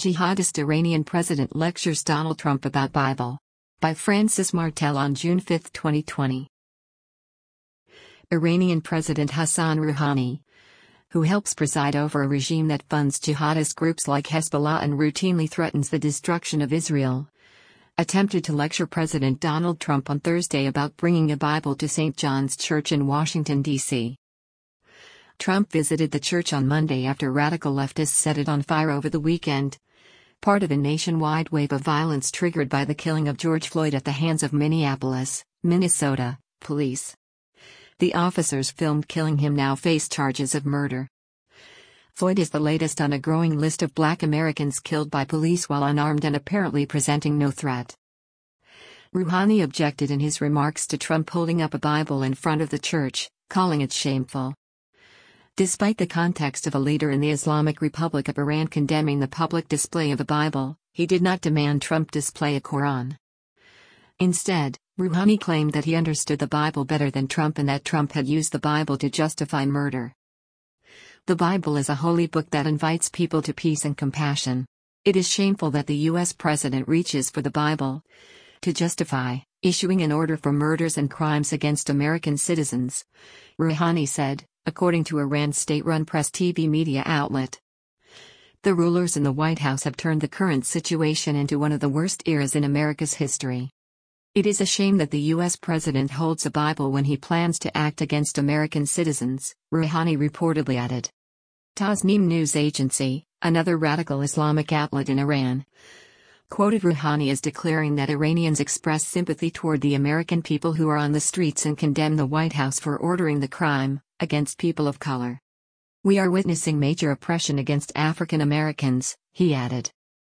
Jihadist Iranian president lectures Donald Trump about Bible. By Francis Martel on June 5, 2020. Iranian President Hassan Rouhani, who helps preside over a regime that funds jihadist groups like Hezbollah and routinely threatens the destruction of Israel, attempted to lecture President Donald Trump on Thursday about bringing a Bible to St. John's Church in Washington, D.C. Trump visited the church on Monday after radical leftists set it on fire over the weekend, part of a nationwide wave of violence triggered by the killing of George Floyd at the hands of Minneapolis, Minnesota, police. The officers filmed killing him now face charges of murder. Floyd is the latest on a growing list of Black Americans killed by police while unarmed and apparently presenting no threat. Rouhani objected in his remarks to Trump holding up a Bible in front of the church, calling it shameful. Despite the context of a leader in the Islamic Republic of Iran condemning the public display of a Bible, he did not demand Trump display a Quran. Instead, Rouhani claimed that he understood the Bible better than Trump and that Trump had used the Bible to justify murder. The Bible is a holy book that invites people to peace and compassion. It is shameful that the U.S. president reaches for the Bible to justify issuing an order for murders and crimes against American citizens, Rouhani said, according to Iran's state-run press TV media outlet. The rulers in the White House have turned the current situation into one of the worst eras in America's history. It is a shame that the U.S. president holds a Bible when he plans to act against American citizens, Rouhani reportedly added. Tasnim news agency, another radical Islamic outlet in Iran, quoted Rouhani as declaring that Iranians express sympathy toward the American people who are on the streets and condemn the White House for ordering the crime against people of color. We are witnessing major oppression against African Americans, he added.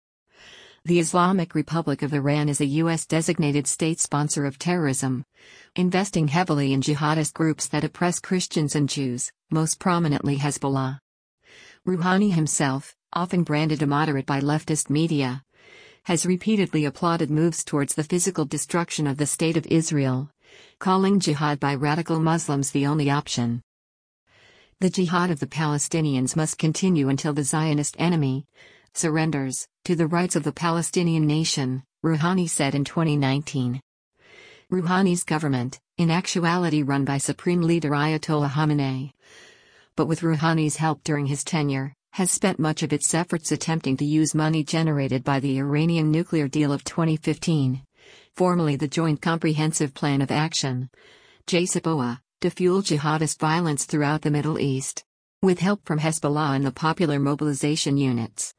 The Islamic Republic of Iran is a U.S. designated state sponsor of terrorism, investing heavily in jihadist groups that oppress Christians and Jews, most prominently Hezbollah. Rouhani himself, often branded a moderate by leftist media, has repeatedly applauded moves towards the physical destruction of the State of Israel, calling jihad by radical Muslims the only option. The jihad of the Palestinians must continue until the Zionist enemy surrenders to the rights of the Palestinian nation, Rouhani said in 2019. Rouhani's government, in actuality run by Supreme Leader Ayatollah Khamenei, but with Rouhani's help during his tenure, has spent much of its efforts attempting to use money generated by the Iranian nuclear deal of 2015, formerly the Joint Comprehensive Plan of Action, JCPOA, to fuel jihadist violence throughout the Middle East. With help from Hezbollah and the Popular Mobilization Units,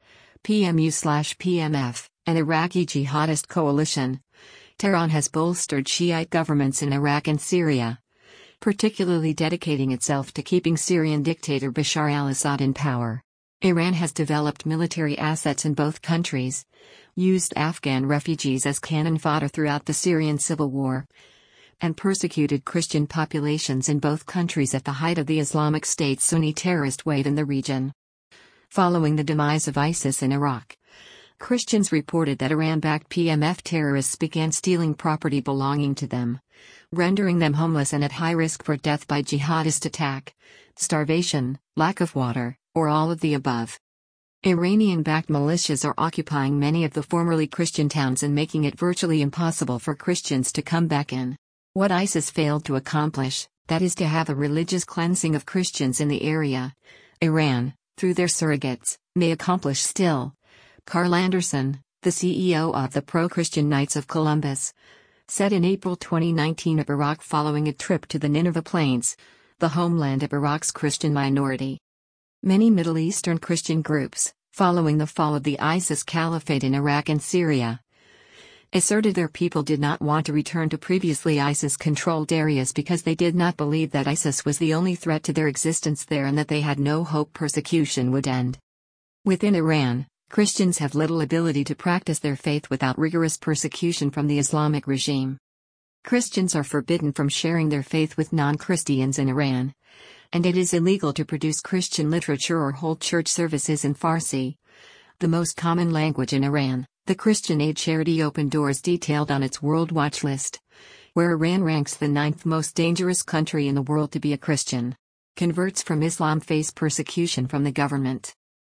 PMU/PMF, an Iraqi jihadist coalition, Tehran has bolstered Shiite governments in Iraq and Syria, particularly dedicating itself to keeping Syrian dictator Bashar al-Assad in power. Iran has developed military assets in both countries, used Afghan refugees as cannon fodder throughout the Syrian civil war, and persecuted Christian populations in both countries at the height of the Islamic State Sunni terrorist wave in the region. Following the demise of ISIS in Iraq, Christians reported that Iran-backed PMF terrorists began stealing property belonging to them, rendering them homeless and at high risk for death by jihadist attack, starvation, lack of water, or all of the above. Iranian-backed militias are occupying many of the formerly Christian towns and making it virtually impossible for Christians to come back in. What ISIS failed to accomplish, that is to have a religious cleansing of Christians in the area, Iran, through their surrogates, may accomplish still. Carl Anderson, the CEO of the Pro-Christian Knights of Columbus, said in April 2019 of Iraq following a trip to the Nineveh Plains, the homeland of Iraq's Christian minority. Many Middle Eastern Christian groups, following the fall of the ISIS caliphate in Iraq and Syria, asserted their people did not want to return to previously ISIS-controlled areas because they did not believe that ISIS was the only threat to their existence there and that they had no hope persecution would end. Within Iran, Christians have little ability to practice their faith without rigorous persecution from the Islamic regime. Christians are forbidden from sharing their faith with non-Christians in Iran, and it is illegal to produce Christian literature or hold church services in Farsi, the most common language in Iran. The Christian aid charity Open Doors detailed on its World Watch list, where Iran ranks the 9th most dangerous country in the world to be a Christian. Converts from Islam face persecution from the government.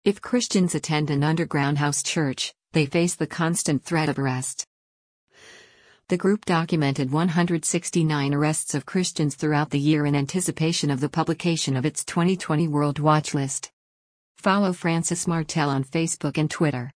If Christians attend an underground house church, they face the constant threat of arrest. The group documented 169 arrests of Christians throughout the year in anticipation of the publication of its 2020 World Watch List. Follow Francis Martel on Facebook and Twitter.